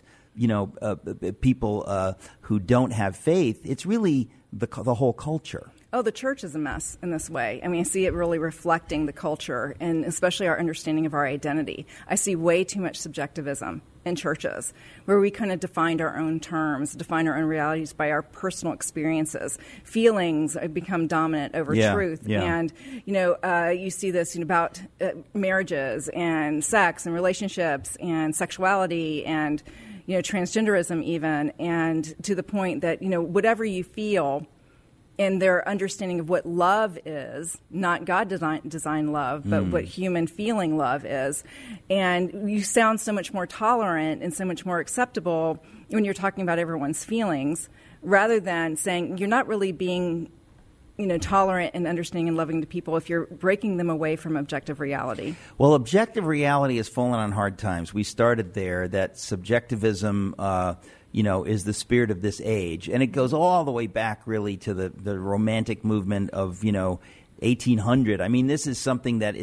S4: people who don't have faith. It's really the whole culture.
S14: Oh, the church is a mess in this way. I mean, I see it really reflecting the culture, and especially our understanding of our identity. I see way too much subjectivism in churches, where we kind of defined our own terms, define our own realities by our personal experiences. Feelings become dominant over truth. Yeah. And, you see this about marriages and sex and relationships and sexuality and, transgenderism even, and to the point that, whatever you feel, in their understanding of what love is, not God design love, but what human feeling love is. And you sound so much more tolerant and so much more acceptable when you're talking about everyone's feelings, rather than saying you're not really being, tolerant and understanding and loving to people if you're breaking them away from objective reality.
S4: Well, objective reality has fallen on hard times. We started there, that subjectivism is the spirit of this age. And it goes all the way back, really, to the romantic movement of, 1800. I mean, this is something that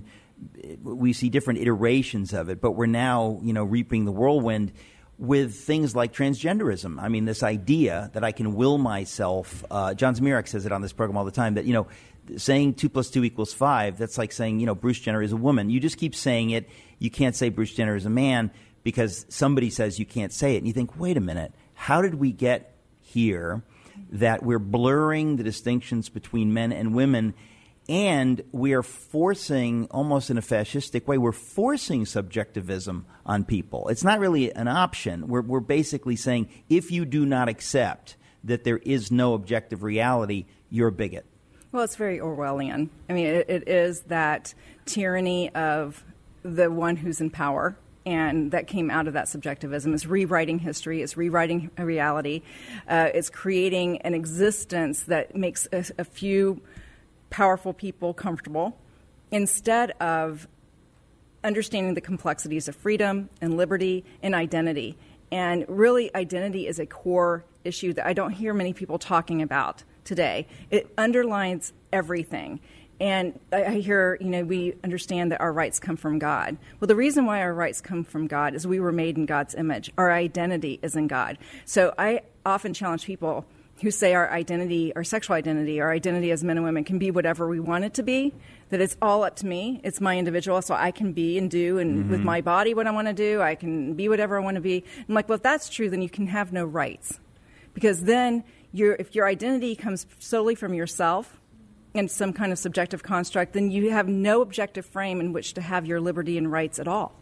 S4: we see different iterations of it, but we're now, reaping the whirlwind with things like transgenderism. I mean, this idea that I can will myself, John Zmirak says it on this program all the time, that, saying 2 + 2 = 5, that's like saying, Bruce Jenner is a woman. You just keep saying it. You can't say Bruce Jenner is a man because somebody says you can't say it. And you think, wait a minute, how did we get here that we're blurring the distinctions between men and women, and we are forcing, almost in a fascistic way, we're forcing subjectivism on people. It's not really an option. We're basically saying, if you do not accept that there is no objective reality, you're a bigot.
S14: Well, it's very Orwellian. I mean, it is that tyranny of the one who's in power, and that came out of that subjectivism. It's rewriting history. It's rewriting a reality. It's creating an existence that makes a few powerful people comfortable instead of understanding the complexities of freedom and liberty and identity. And really, identity is a core issue that I don't hear many people talking about today. It underlines everything. And I hear, we understand that our rights come from God. Well, the reason why our rights come from God is we were made in God's image. Our identity is in God. So I often challenge people who say our identity, our sexual identity, our identity as men and women can be whatever we want it to be, that it's all up to me. It's my individual, so I can be and do with my body what I want to do. I can be whatever I want to be. I'm like, well, if that's true, then you can have no rights. Because then if your identity comes solely from yourself and some kind of subjective construct, then you have no objective frame in which to have your liberty and rights at all.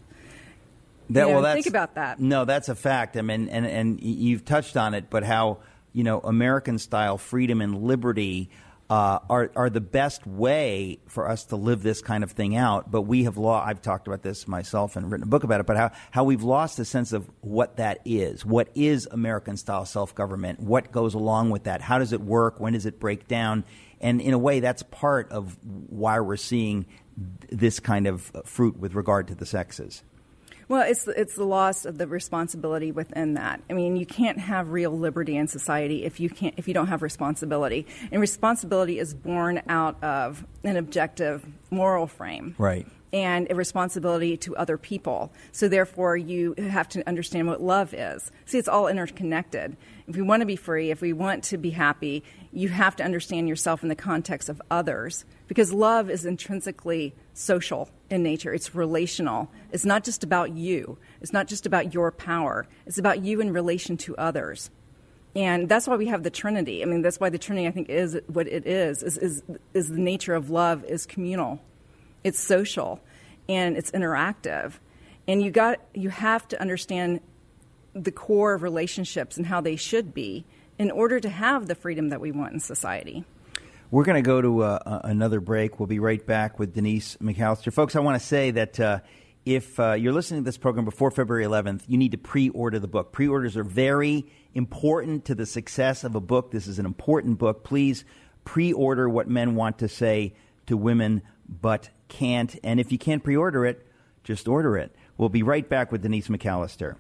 S14: Think about that.
S4: No, that's a fact. I mean, and you've touched on it, but how American-style freedom and liberty are the best way for us to live this kind of thing out. But we have I've talked about this myself and written a book about it, but how we've lost a sense of what that is. What is American-style self-government? What goes along with that? How does it work? When does it break down? And in a way, that's part of why we're seeing this kind of fruit with regard to the sexes.
S14: Well, it's the loss of the responsibility within that. I mean, you can't have real liberty in society if you don't have responsibility. And responsibility is born out of an objective moral frame.
S4: Right.
S14: And a responsibility to other people. So therefore, you have to understand what love is. See, it's all interconnected. If we want to be free, if we want to be happy, you have to understand yourself in the context of others. Because love is intrinsically social in nature. It's relational. It's not just about you. It's not just about your power. It's about you in relation to others. And that's why we have the Trinity. I mean, that's why the Trinity, I think, is what it is the nature of love is communal. It's social, and it's interactive. And you have to understand the core of relationships and how they should be in order to have the freedom that we want in society.
S4: We're going to go to another break. We'll be right back with Denise McAllister. Folks, I want to say that if you're listening to this program before February 11th, you need to pre-order the book. Pre-orders are very important to the success of a book. This is an important book. Please pre-order What Men Want to Say to Women But Can't. And if you can't pre-order it, just order it. We'll be right back with Denise McAllister.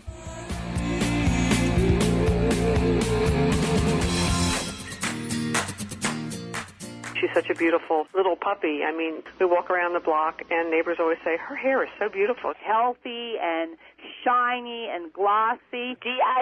S3: She's such a beautiful little puppy. I mean, we walk around the block and neighbors always say, her hair is so beautiful.
S22: Healthy and shiny and glossy.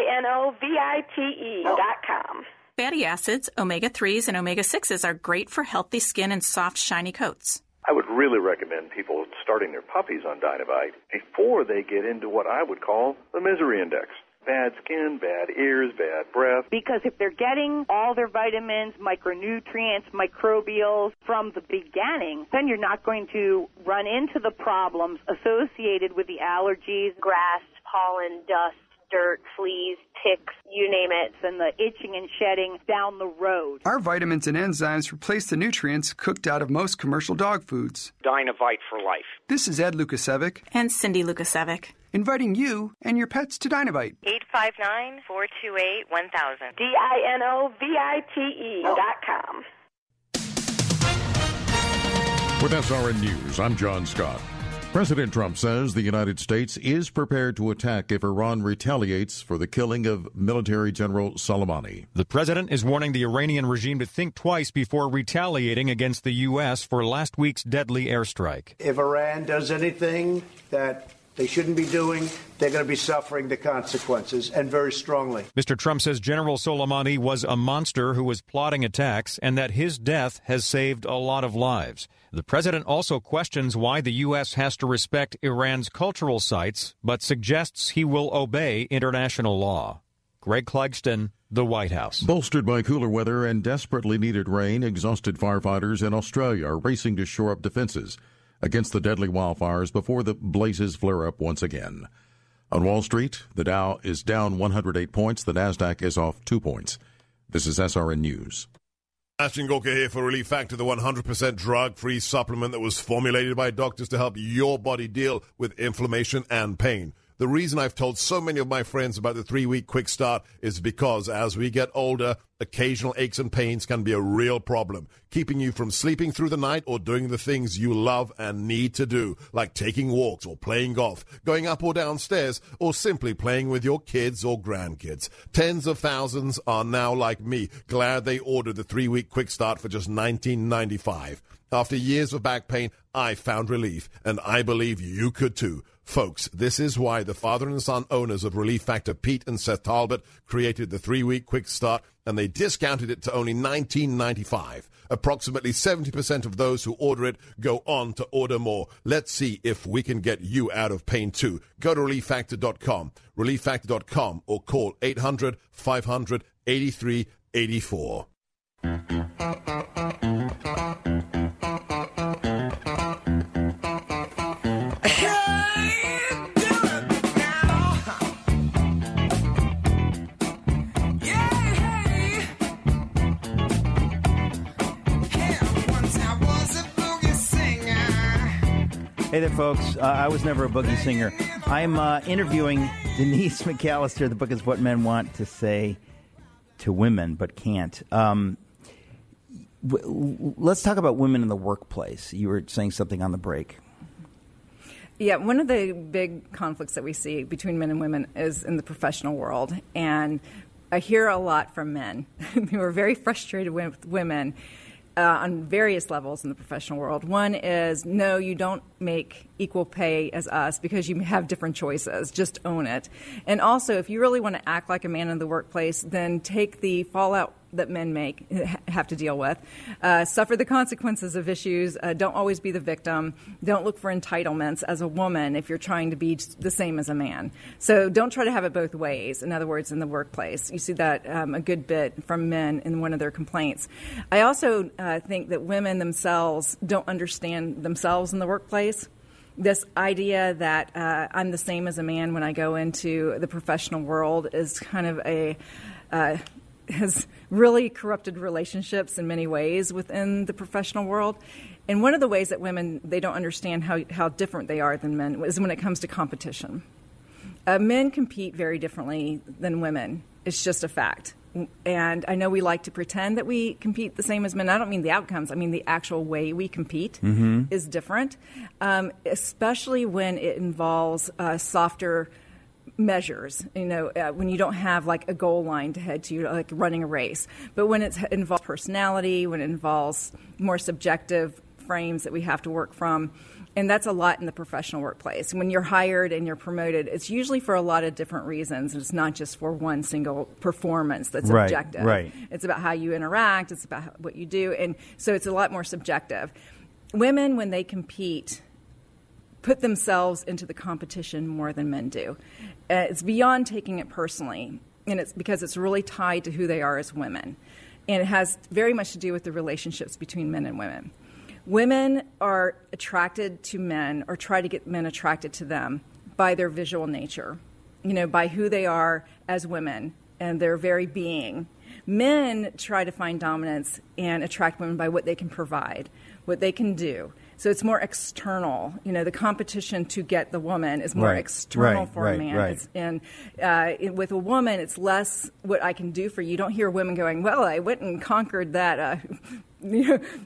S3: DINOVITE.com.
S23: Fatty acids, omega-3s, and omega-6s are great for healthy skin and soft, shiny coats.
S24: I would really recommend people starting their puppies on Dinovite before they get into what I would call the misery index. Bad skin, bad ears, bad breath.
S22: Because if they're getting all their vitamins, micronutrients, microbials from the beginning, then you're not going to run into the problems associated with the allergies,
S25: grass, pollen, dust, dirt, fleas, ticks, you name it.
S22: And the itching and shedding down the road.
S26: Our vitamins and enzymes replace the nutrients cooked out of most commercial dog foods.
S27: Dinovite for life.
S26: This is Ed Lukasevic.
S23: And Cindy Lukasevic.
S26: Inviting you and your pets to Dinovite.
S25: 859-428-1000.
S3: DINOVITE.com.
S15: With SRN News, I'm John Scott. President Trump says the United States is prepared to attack if Iran retaliates for the killing of military General Soleimani.
S1: The president is warning the Iranian regime to think twice before retaliating against the U.S. for last week's deadly airstrike.
S2: If Iran does anything that they shouldn't be doing, they're going to be suffering the consequences, and very strongly.
S1: Mr. Trump says General Soleimani was a monster who was plotting attacks and that his death has saved a lot of lives. The president also questions why the U.S. has to respect Iran's cultural sites, but suggests he will obey international law. Greg Clugston, the White House.
S15: Bolstered by cooler weather and desperately needed rain, exhausted firefighters in Australia are racing to shore up defenses against the deadly wildfires before the blazes flare up once again. On Wall Street, the Dow is down 108 points. The Nasdaq is off 2 points. This is SRN News.
S5: Ashton Gawker here for Relief Factor, the 100% drug-free supplement that was formulated by doctors to help your body deal with inflammation and pain. The reason I've told so many of my friends about the 3-week quick start is because as we get older, occasional aches and pains can be a real problem, keeping you from sleeping through the night or doing the things you love and need to do, like taking walks or playing golf, going up or down stairs, or simply playing with your kids or grandkids. Tens of thousands are now like me, glad they ordered the 3-week quick start for just $19.95. After years of back pain, I found relief, and I believe you could too. Folks, this is why the father and son owners of Relief Factor, Pete and Seth Talbot, created the 3-week quick start, and they discounted it to only $19.95. Approximately 70% of those who order it go on to order more. Let's see if we can get you out of pain too. Go to ReliefFactor.com, ReliefFactor.com, or call 800-500-8384.
S4: Hey there, folks. I was never a boogie singer. I'm interviewing Denise McAllister. The book is What Men Want to Say to Women But Can't. Let's talk about women in the workplace. You were saying something on the break.
S14: Yeah, one of the big conflicts that we see between men and women is in the professional world. And I hear a lot from men who are very frustrated with women on various levels in the professional world. One is, no, you don't make equal pay as us because you have different choices. Just own it. And also, if you really want to act like a man in the workplace, then take the fallout that men have to deal with. Suffer the consequences of issues. Don't always be the victim. Don't look for entitlements as a woman if you're trying to be the same as a man. So don't try to have it both ways. In other words, in the workplace. You see that a good bit from men in one of their complaints. I also think that women themselves don't understand themselves in the workplace. This idea that I'm the same as a man when I go into the professional world is kind of has really corrupted relationships in many ways within the professional world. And one of the ways that women, they don't understand how different they are than men is when it comes to competition. Men compete very differently than women. It's just a fact. And I know we like to pretend that we compete the same as men. I don't mean the outcomes. I mean the actual way we compete is different, especially when it involves softer measures, when you don't have like a goal line to head to, like running a race. But when it involves personality, when it involves more subjective frames that we have to work from, and that's a lot in the professional workplace. When you're hired and you're promoted, it's usually for a lot of different reasons. It's not just for one single performance that's objective.
S4: Right.
S14: It's about how you interact. It's about what you do. And so it's a lot more subjective. Women, when they compete, put themselves into the competition more than men do. It's beyond taking it personally, and it's because it's really tied to who they are as women. And it has very much to do with the relationships between men and women. Women are attracted to men or try to get men attracted to them by their visual nature, by who they are as women and their very being. Men try to find dominance and attract women by what they can provide, what they can do. So it's more external. The competition to get the woman is more external for a man.
S4: Right.
S14: And with a woman, it's less what I can do for you. You don't hear women going, well, I went and conquered that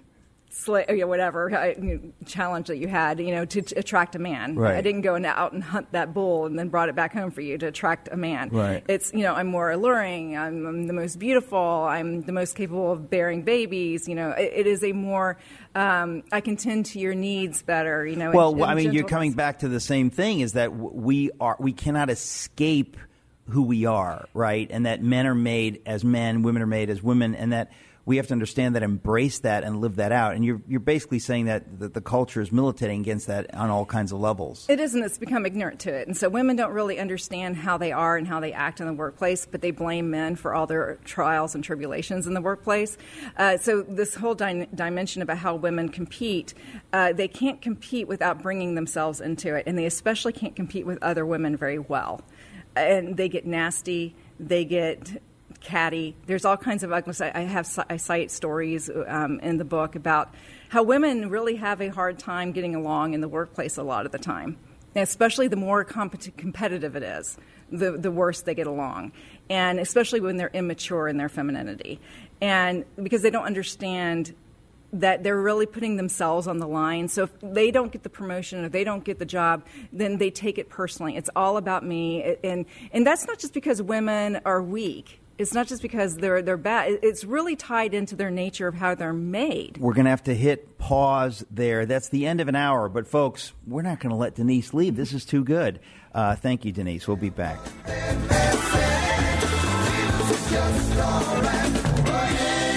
S14: whatever challenge that you had, to attract a man.
S4: Right.
S14: I didn't go out and hunt that bull and then brought it back home for you to attract a man.
S4: Right.
S14: It's, I'm more alluring. I'm the most beautiful. I'm the most capable of bearing babies. It is a more, I can tend to your needs better.
S4: Well, you're coming back to the same thing, is that we cannot escape who we are, right? And that men are made as men, women are made as women, and that we have to understand that, embrace that, and live that out. And you're basically saying that the culture is militating against that on all kinds of levels.
S14: It is, and it's become ignorant to it. And so women don't really understand how they are and how they act in the workplace, but they blame men for all their trials and tribulations in the workplace. So this whole dimension about how women compete, they can't compete without bringing themselves into it, and they especially can't compete with other women very well. And they get nasty, they get catty. There's all kinds of ugliness. I cite stories in the book about how women really have a hard time getting along in the workplace a lot of the time. And especially the more competitive it is, the worse they get along. And especially when they're immature in their femininity. And because they don't understand that they're really putting themselves on the line. So if they don't get the promotion or they don't get the job, then they take it personally. It's all about me. And that's not just because women are weak. It's not just because they're bad. It's really tied into their nature of how they're made.
S4: We're going to have to hit pause there. That's the end of an hour. But, folks, we're not going to let Denise leave. This is too good. Thank you, Denise. We'll be back.